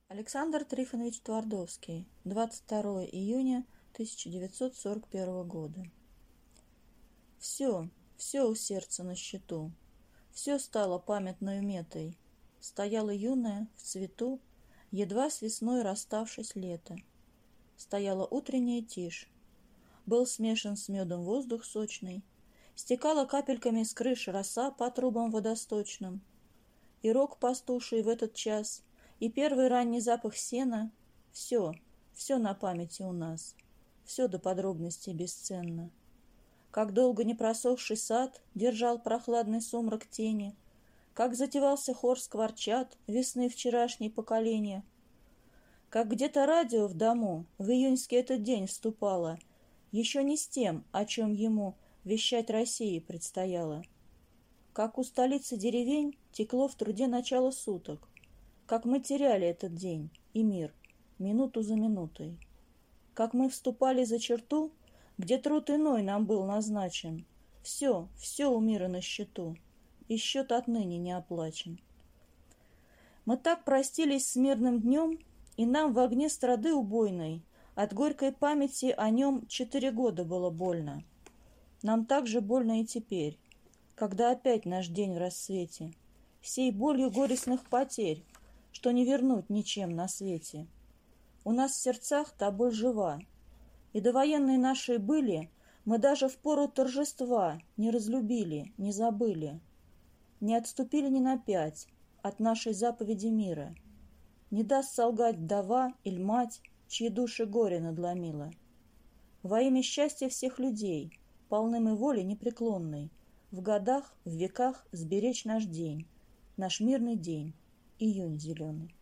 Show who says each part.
Speaker 1: Александр Трифонович Твардовский. 22 июня 1941 года. Все у сердца на счету, все стало памятною метой. Стояла юная в цвету, едва с весной расставшись лето. Стояла утренняя тишь, был смешан с медом воздух сочный, стекала капельками с крыш роса по трубам водосточным. И рог пастуший в этот час, и первый ранний запах сена — все на памяти у нас, все до подробностей бесценно. Как долго не просохший сад держал прохладный сумрак тени, как затевался хор скворчат весны вчерашней поколения, как где-то радио в дому в июньский этот день вступало, еще не с тем, о чем ему вещать России предстояло. Как у столицы деревень текло в труде начало суток, как мы теряли этот день и мир минуту за минутой, как мы вступали за черту, где труд иной нам был назначен. Все у мира на счету, и счет отныне не оплачен. Мы так простились с мирным днем, и нам в огне страды убойной от горькой памяти о нем 4 года было больно. Нам так же больно и теперь, когда опять наш день в рассвете, сей болью горестных потерь, что не вернуть ничем на свете. У нас в сердцах та боль жива, и довоенные наши были, мы даже в пору торжества не разлюбили, не забыли, не отступили ни на 5 от нашей заповеди мира. Не даст солгать вдова или мать, чьи души горе надломило. Во имя счастья всех людей, полны мы воли непреклонной, в годах, в веках сберечь наш день, наш мирный день, июнь зеленый.